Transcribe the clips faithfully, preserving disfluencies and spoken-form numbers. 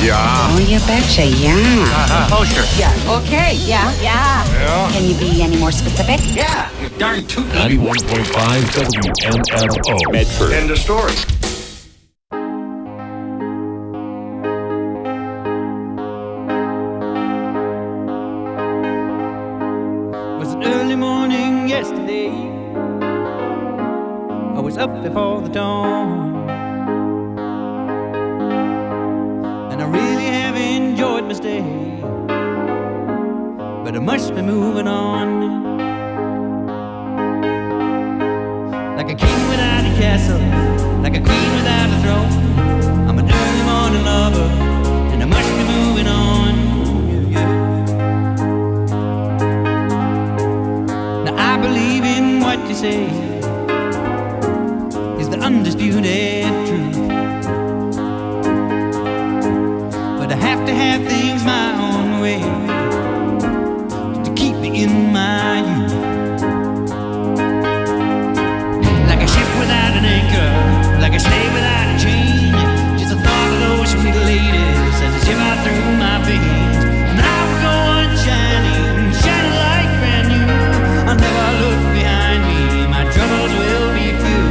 Yeah. Oh, you betcha, yeah. Uh-huh. Oh, sure. Yeah. Okay, yeah, yeah. Yeah. Can you be any more specific? Yeah. You darn tootin'. ninety-one point five W M F O. Medford. End of story. Was an early morning yesterday. I was up before the dawn, and I really have enjoyed my stay, but I must be moving on. Like a king without a castle, like a queen without a throne, I'm an early morning lover, and I must be moving on. Yeah, yeah. Now I believe in what you say is the undisputed truth, but I have to have things my own way to keep me in my youth. Like a ship without an anchor, like a slave without a chain, just the thought of those sweet ladies as they shiver through my veins. And I will go on shining, shining like brand new. I'll never look behind me, my troubles will be few.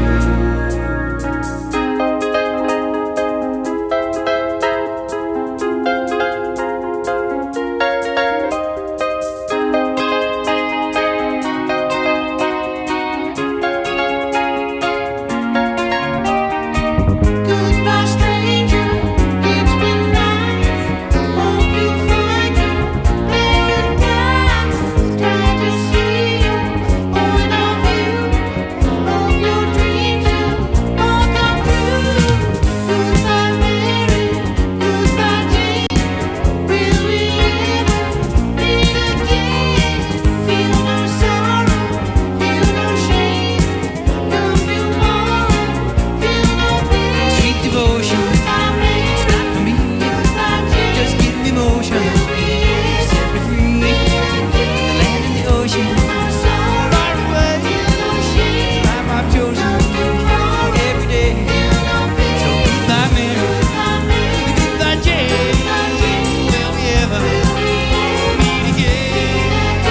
Goodbye, stranger. It's been nice. Hope you find your paradise. Glad to see you, point of view. Hope your dreams will all come true. Goodbye, Mary. Goodbye, Jane. Will we ever meet again? Feel no sorrow, feel no shame. Come tomorrow, feel no pain. Sweet devotion, it's not for me. Just give me motion, set me free. The land and the ocean, far away. Life I've chosen every day. So goodbye, Mary. Goodbye, Jane. Will we ever meet again?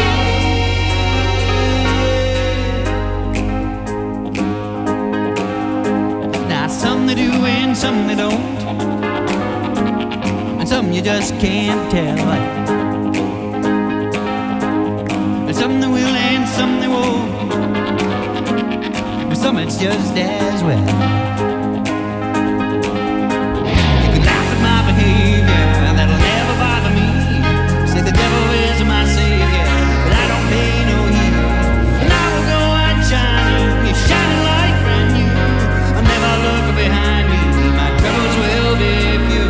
Now some they do and some they don't, and some you just can't tell. And some they will and some they won't, and some it's just as well. You can laugh at my behavior, that'll never bother me. Say the devil is my savior, but I don't pay no heed. And I will go on shining, shining like brand new. I'll never look behind me, my troubles will be few.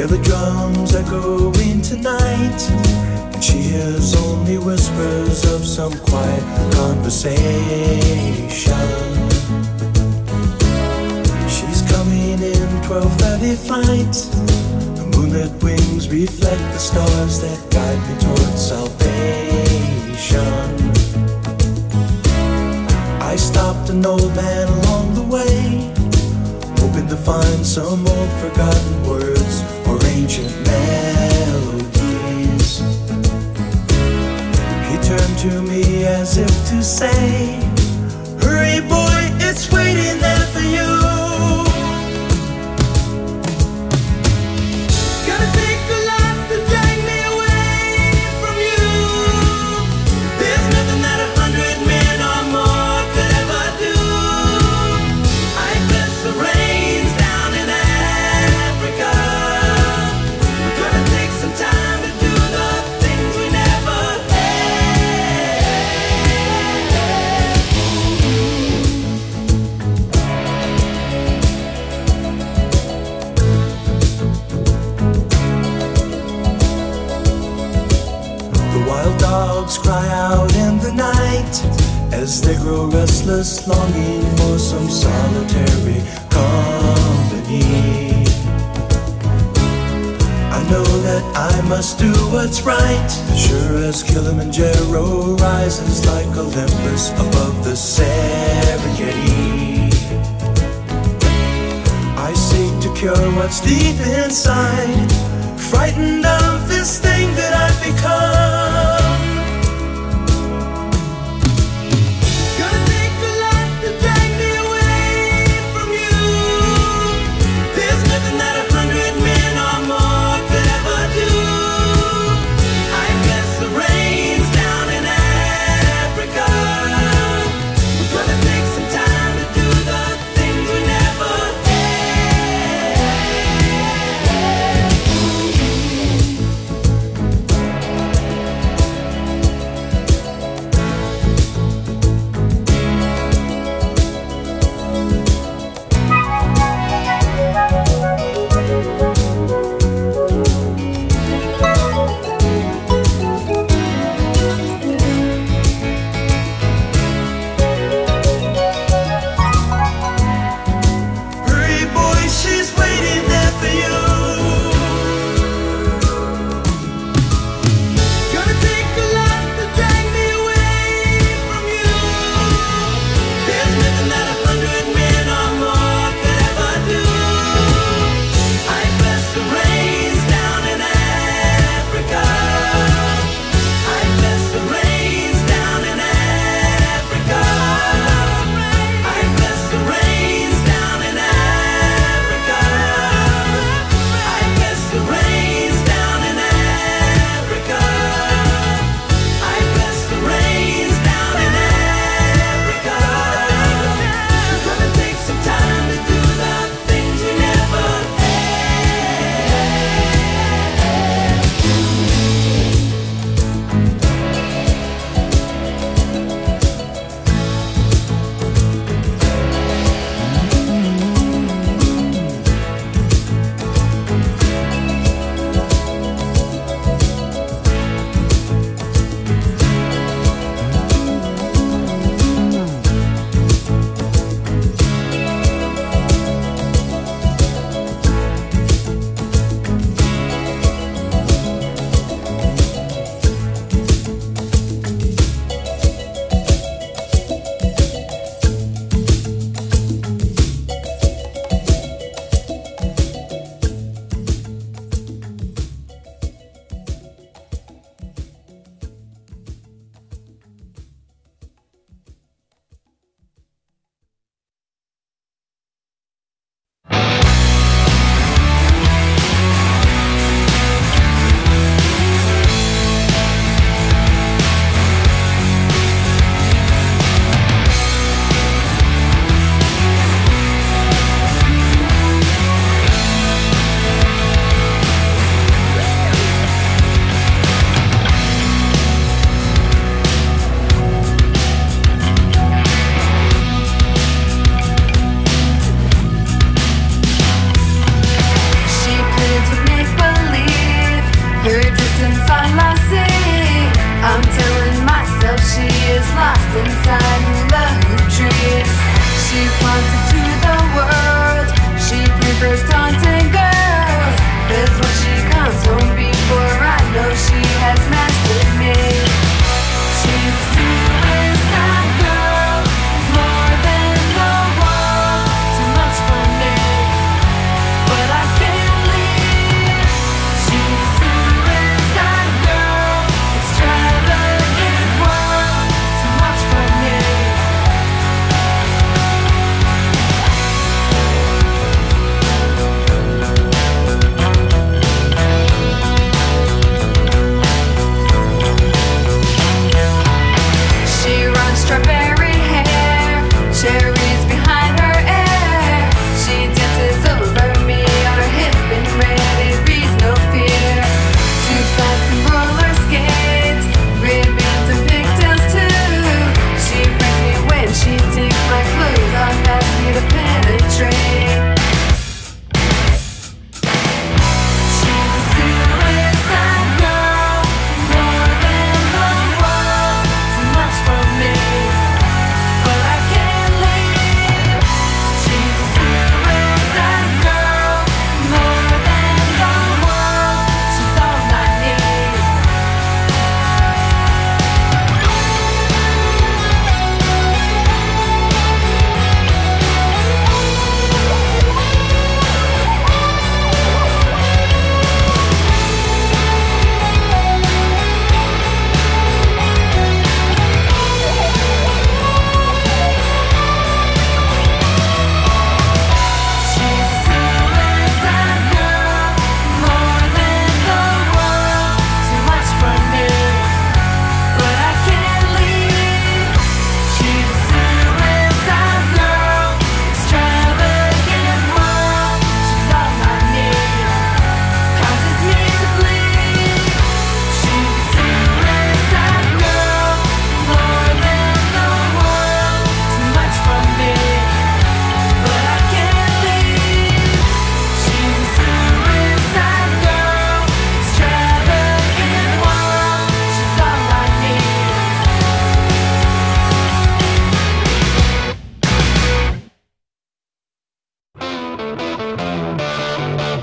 hear the drums echoing tonight, and she hears only whispers of some quiet conversation. She's coming in twelve thirty flight. The moonlit wings reflect the stars that guide me towards salvation. I stopped an old man along the way, hoping to find some old forgotten words or ancient melodies. He turned to me as if to say, hurry boy, it's waiting there for you. It's gonna take a lot to drag me away from you. There's nothing that a hundred men or more could ever do. I bless the rains down in Africa. We're gonna take some time to do the things we never The wild dogs cry out in the night as they grow restless, longing for some solitary company. I know that I must do what's right, sure as Kilimanjaro rises like Olympus above the Serengeti. I seek to cure what's deep inside, frightened of this thing that I've become. It's gonna take a lot to drag me away from you. There's nothing that a hundred men or more could ever do. I bless the rains down in Africa. We're gonna take some time to do the things we never had.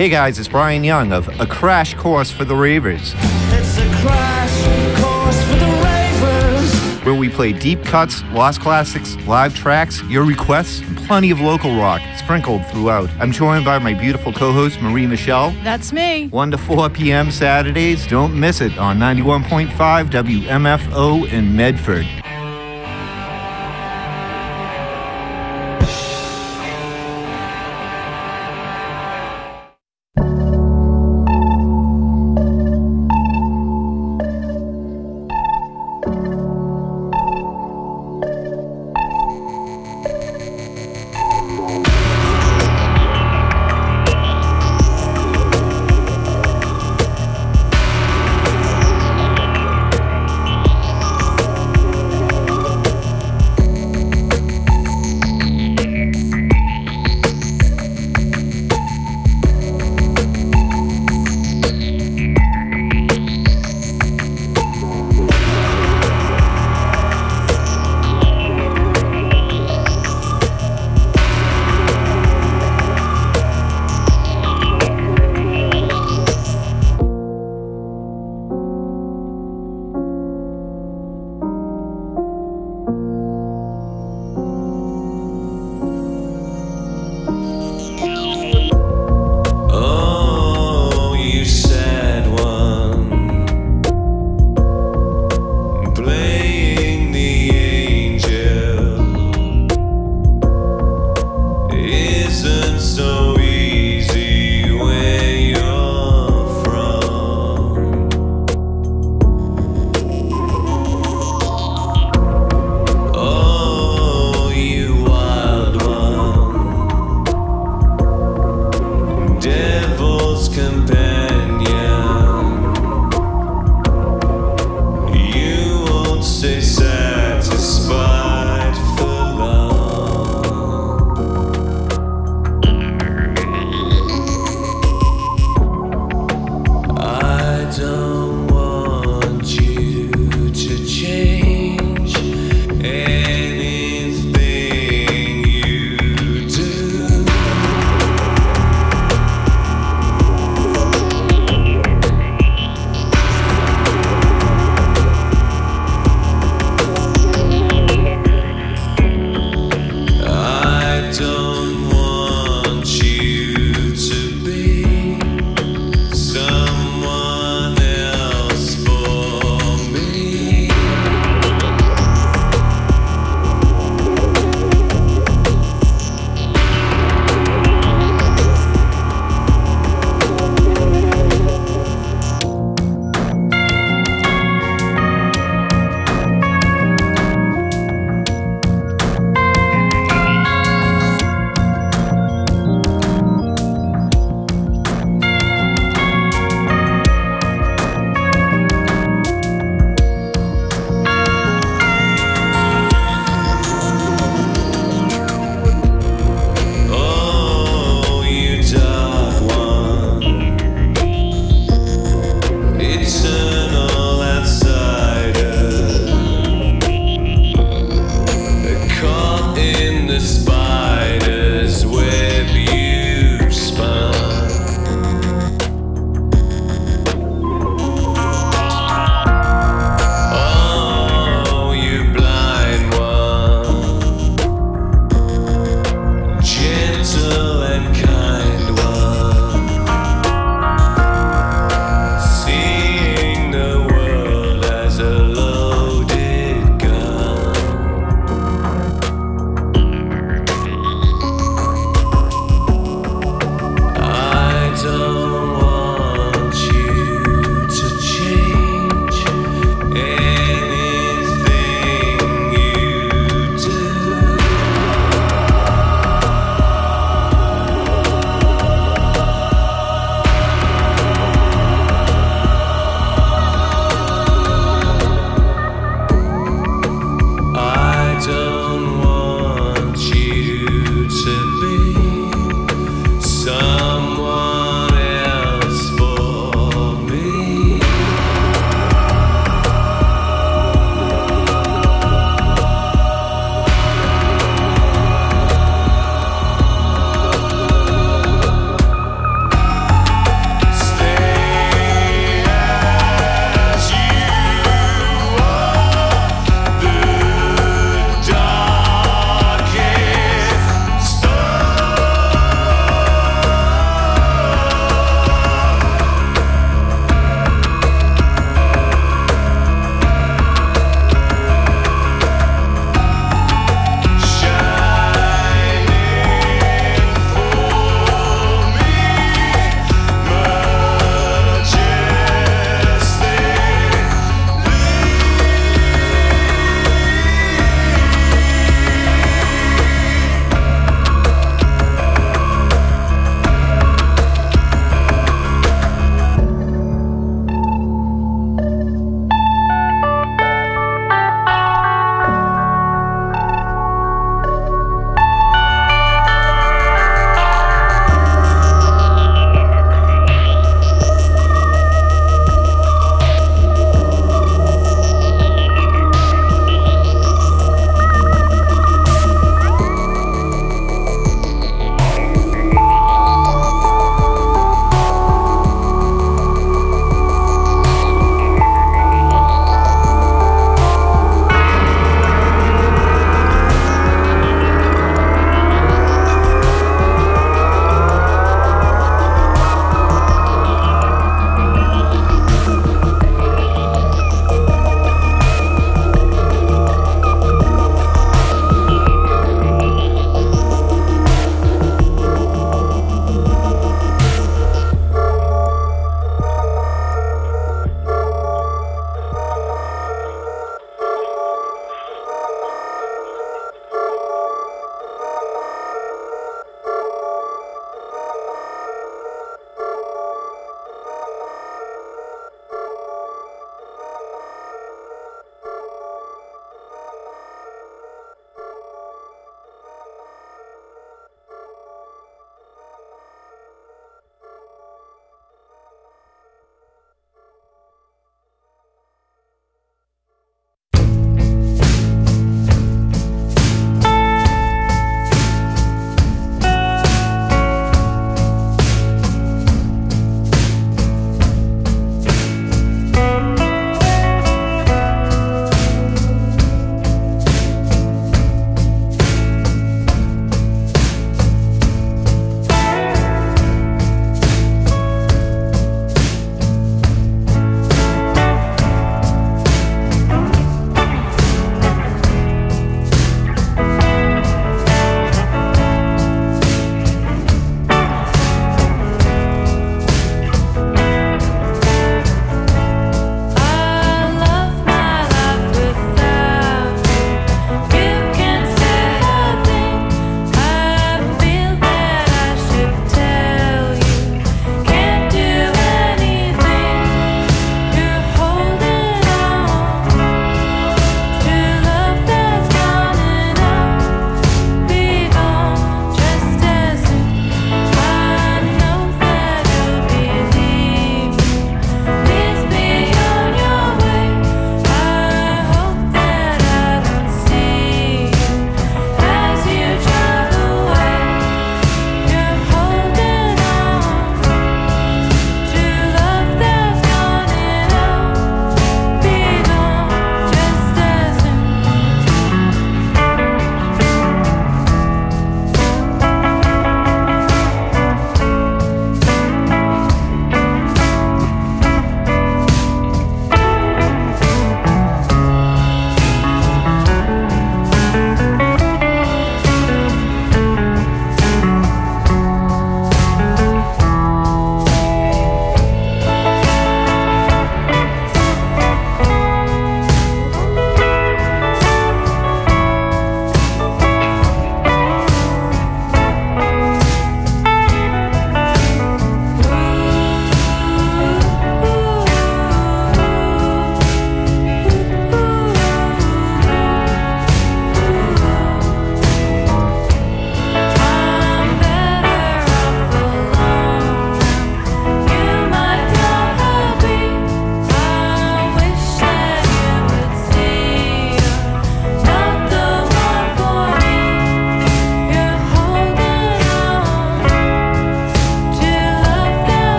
Hey guys, it's Brian Young of A Crash Course for the Ravers, It's a crash course for the ravers. where we play deep cuts, lost classics, live tracks, your requests, and plenty of local rock sprinkled throughout. I'm joined by my beautiful co-host Marie Michelle. That's me. one to four p.m. Saturdays. Don't miss it on ninety-one point five W M F O in Medford.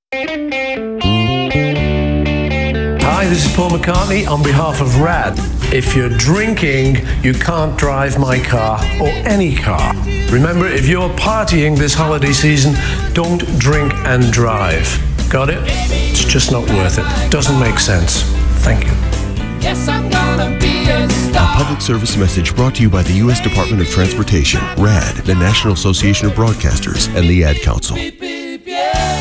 Hi, this is Paul McCartney on behalf of RAD. If you're drinking, you can't drive my car or any car. Remember, if you're partying this holiday season, don't drink and drive. Got it? It's just not worth it. Doesn't make sense. Thank you. Yes, I'm gonna be a star. A public service message brought to you by the U S Department of Transportation, RAD, the National Association of Broadcasters, and the Ad Council. Beep, beep, yeah.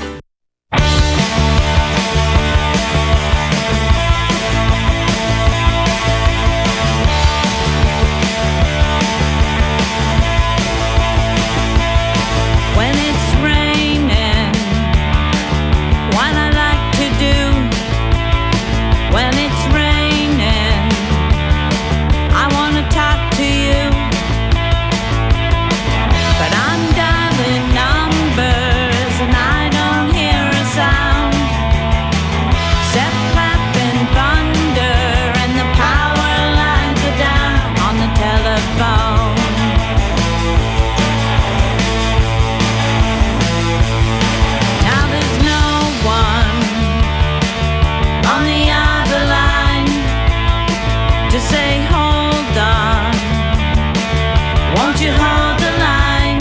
When it's raining, what I like to do. When it's raining, I wanna talk to you. But I'm dialing numbers and I don't hear a sound. Except clapping thunder and the power lines are down on the telephone. Now there's no one on the other line to say hold on, won't you hold the line?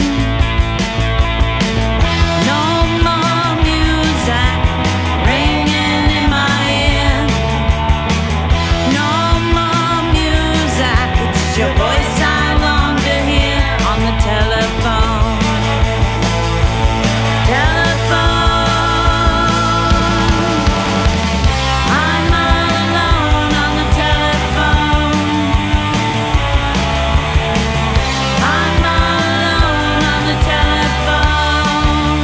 No more music ringing in my ear. No more music, it's your voice I long to hear on the telephone. Telephone. I'm all alone on the telephone. I'm all alone on the telephone.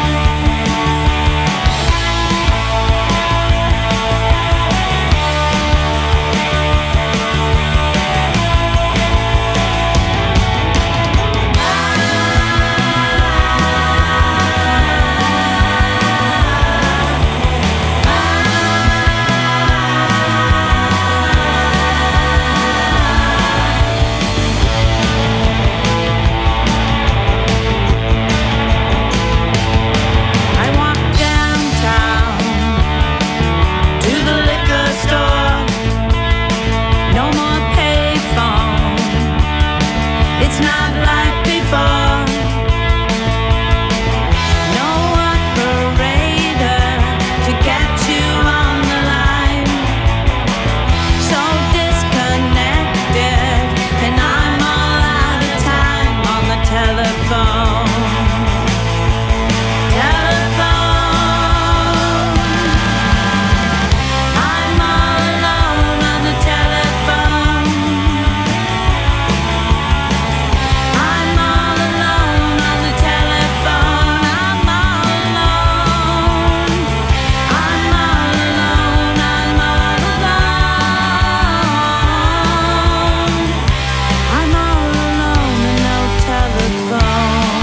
I walk downtown to the liquor store. No more payphone. It's not like before. No operator to get you on the line. So disconnected, and I'm all out of time on the telephone. Telephone. I'm all alone on the telephone. I'm all alone on the telephone. I'm all alone. I'm all alone. I'm all alone. I'm all alone and no telephone.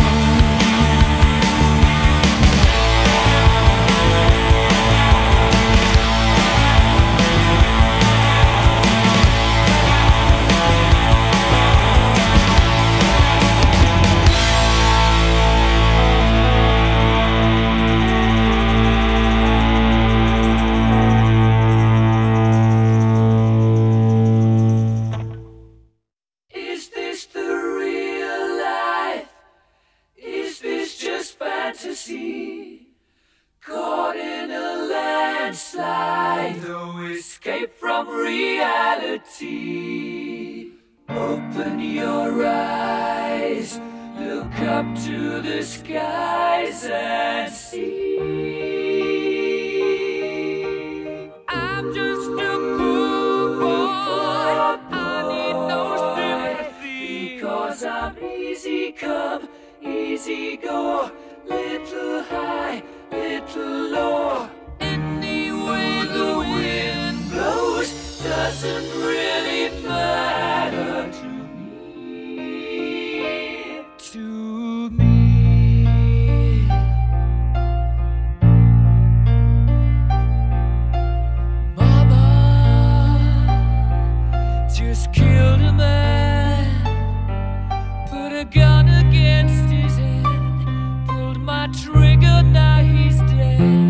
Is this the real life? Is this just fantasy? Caught in a landslide, no escape from reality. Open your eyes, look up to the skies and see. I'm just a poor boy, I need no sympathy. Because I'm easy come, easy go, little high, little low. Any way the wind blows doesn't really matter to me. To me. Mama just killed a man, put a gun against his head, pulled my trigger, now he's dead.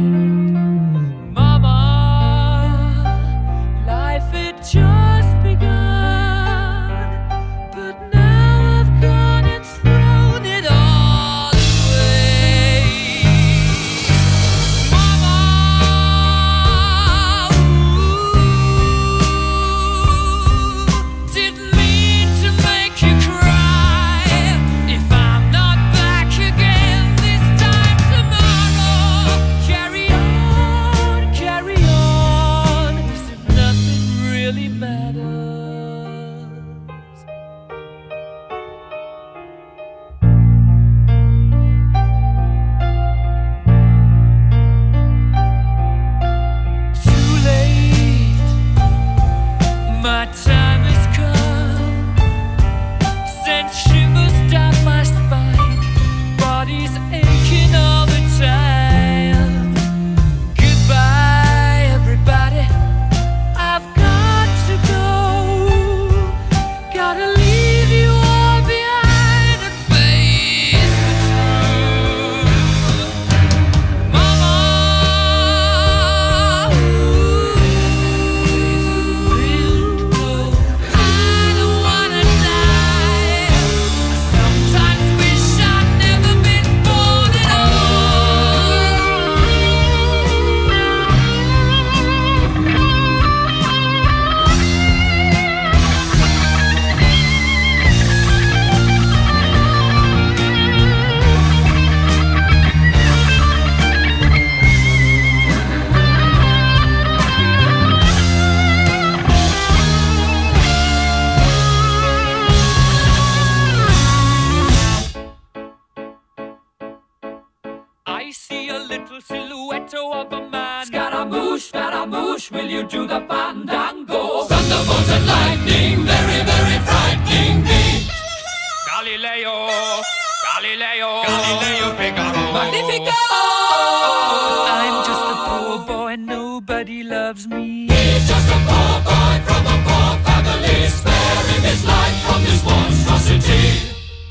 I see a little silhouette of a man. Scaramouche, Scaramouche, will you do the fandango? Thunderbolt and lightning, very, very frightening me. Galileo, Galileo, Galileo Figaro. Magnifico! I'm just a poor boy, nobody loves me. He's just a poor boy from a poor family, sparing his life from this monstrosity.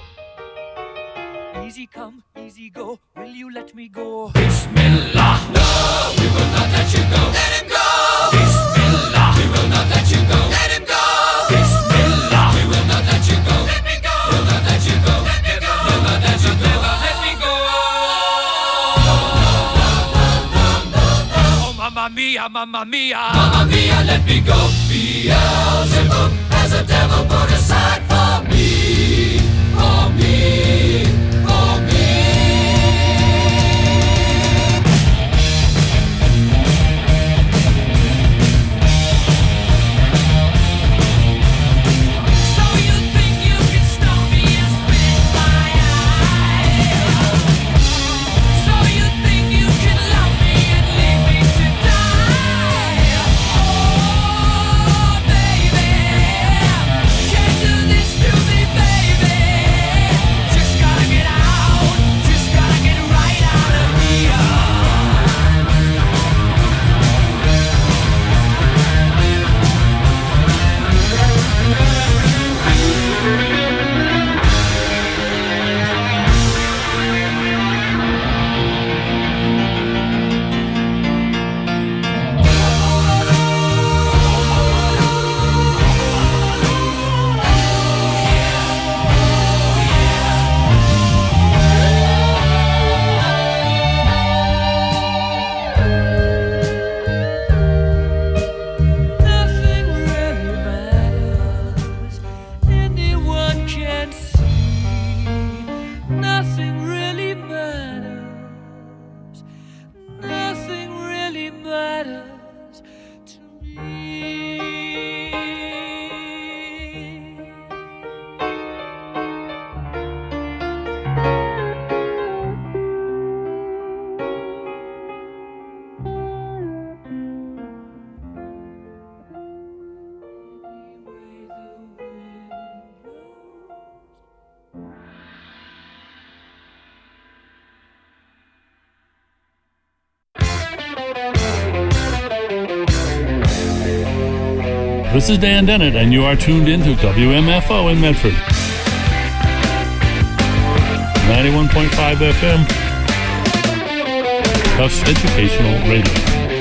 Easy come, easy go, will you let me go? Bismillah, no, we will not let you go. Let him go! Bismillah, we will not let you go. Let him go! Bismillah, we will not let you go. Let me go! We'll not let you go. Let me go! We'll not let you go. Let me go! Oh, mamma mia, mamma mia, mamma mia, let me go. Beelzebub has a devil put aside for me, for me, for me. So you think you can stop me and spit in my eye? So you think you can love me and leave me to die? Oh, baby, can't do this to me, baby. Just gotta get out, just gotta get right out of here. Nothing really matters. Anyone can see. Nothing really matters. Nothing really matters to me. This is Dan Dennett, and you are tuned into W M F O in Medford. ninety-one point five F M. Tufts Educational Radio.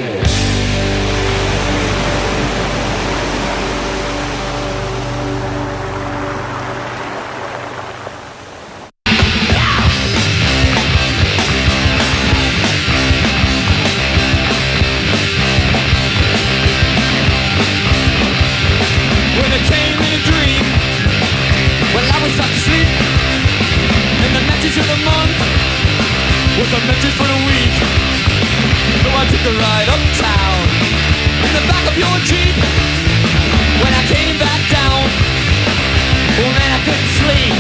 When it came in a dream, well, I was sound asleep. And the message of the month was a message for the week. So I took a ride uptown in the back of your Jeep. When I came back down, oh man, I couldn't sleep.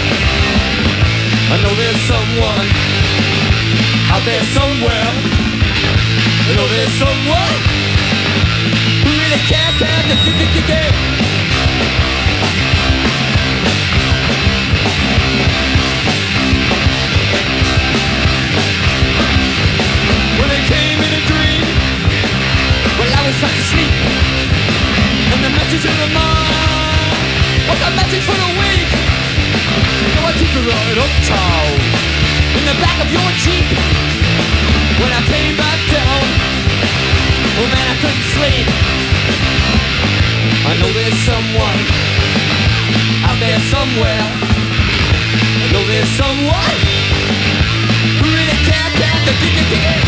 I know there's someone out there somewhere. I know there's someone who really care, care, care, care, care, care. Well, it came in a dream. Well, I was sound asleep. And the message of the mind was a message for the week. So I took a ride uptown in the back of your Jeep. When I came back down, oh man, I couldn't sleep. I know there's someone out there somewhere. I know there's someone who really can't stand the kick it, kick it.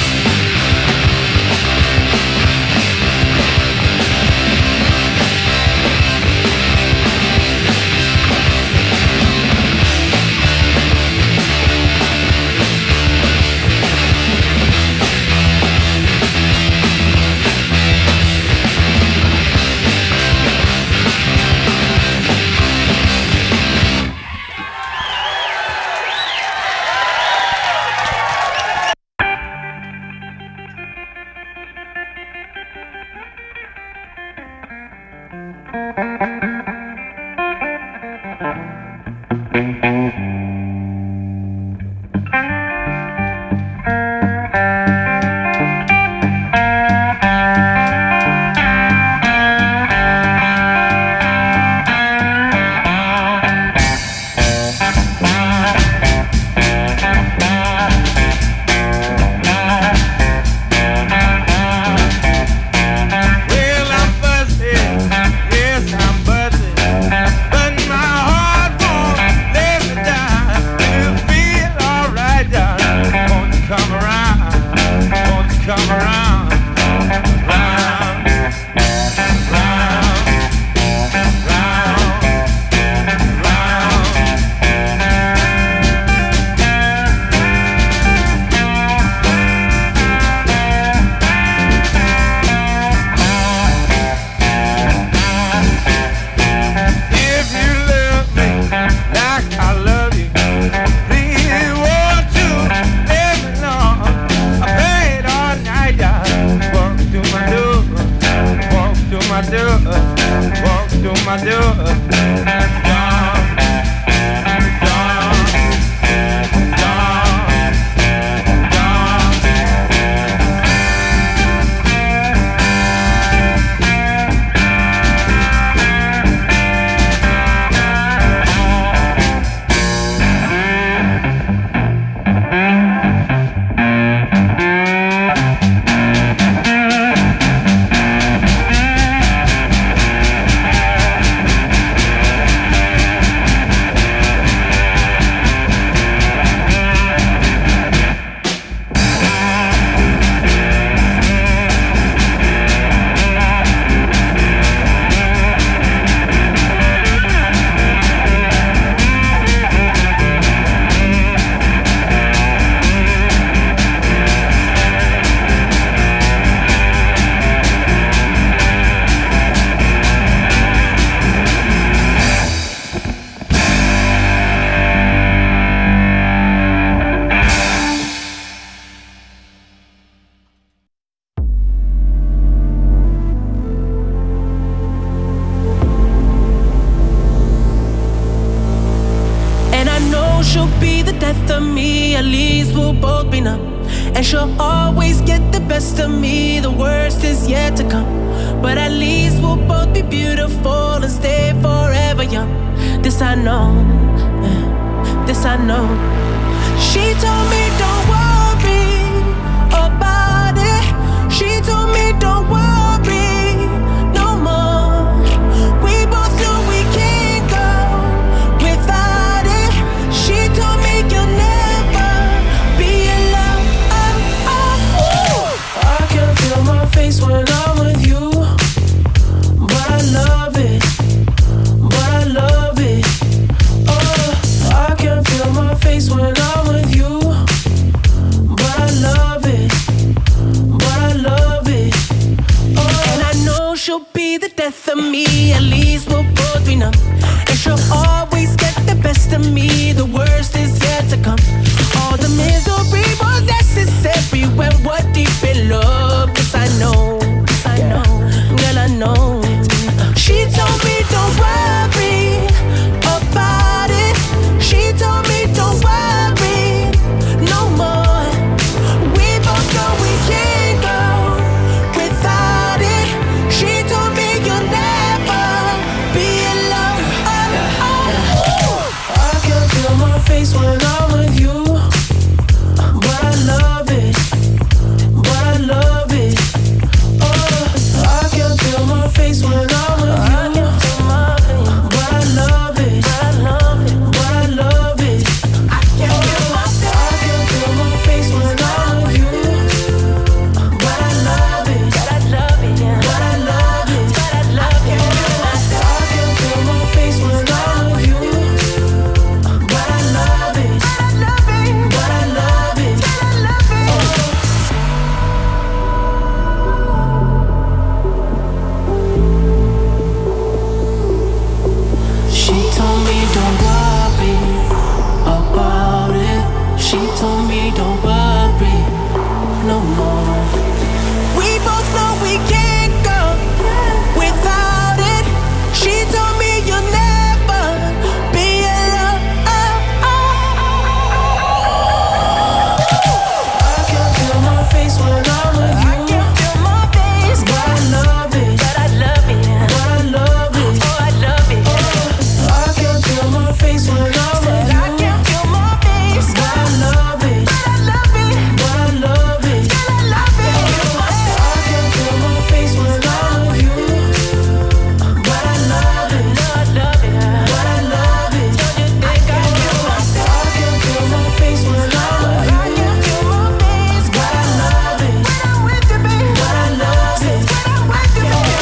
we'll both be numb. And she'll always get the best of me. The worst is yet to come. But at least we'll both be beautiful and stay forever young. This I know, yeah, this I know. She told me don't worry about it. She told me don't worry no more. We both know we can't go without it. She told me you'll never be alone. Oh, oh. I can feel my face when I'm with you, but I love it, but I love it. Oh, I can feel my face when I'm with you, but I love it, but I love it. Oh, and I know she'll be the death of me. At least we'll both be numb. And she'll always get the best of me. The worst is yet to come. All the misery was necessary when we're deep in love. Yes, I know, yes, I know, girl, I know. She told me don't worry about it. She told me don't worry no more. We both know we can't go without it. She told me you'll never be alone. Oh, oh, oh. I can feel my face when I'm with you, but I love it, but I love it. Oh, I can feel my face when I'm with you, but I love it, but I love it, but I love it. I can feel my I can feel my face when I'm with you, but I love it, but I love it, yeah. But I love it, but I love it. I can feel my face when I'm with you, but I love it, but I love it, but I love it, but I love it. She told me don't worry about it. She told me don't worry no more. We both know we can't go without it. She told me you'll never be alone. I can feel my face when I'm with you. I can feel my face, but I love it, but I love it, but I love it. Oh, I love it. I can feel my face when I'm with you. I can feel my face, but I love it, but I love it, but I love it, but I love it. I can feel my face when I'm with you, but I love it, but I love it, but I love it. I can feel my I can feel my face when I'm with you. I can feel my face, but I love it, when I'm with you, baby, but I love it, when I'm with you, baby.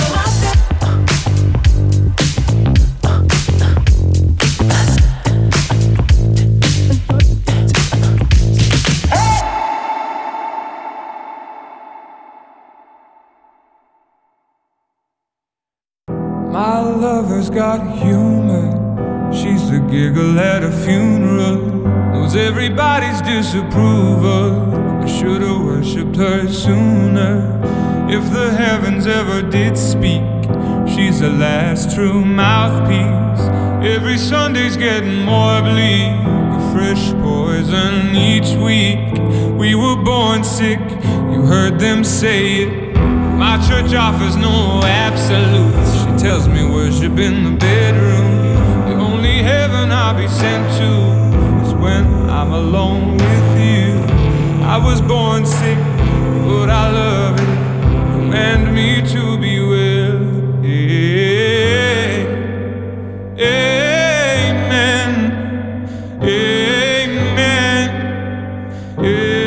My lover's got humor. She's the giggle at a funeral. Knows everybody's disapproval. I should've worshipped her sooner. If the heavens ever did speak, she's the last true mouthpiece. Every Sunday's getting more bleak, a fresh poison each week. We were born sick, you heard them say it. My church offers no absolutes. She tells me worship in the bedroom. The only heaven I'll be sent to is when I'm alone with you. I was born sick, but I love it. Command me to be well. Amen. Amen. Amen.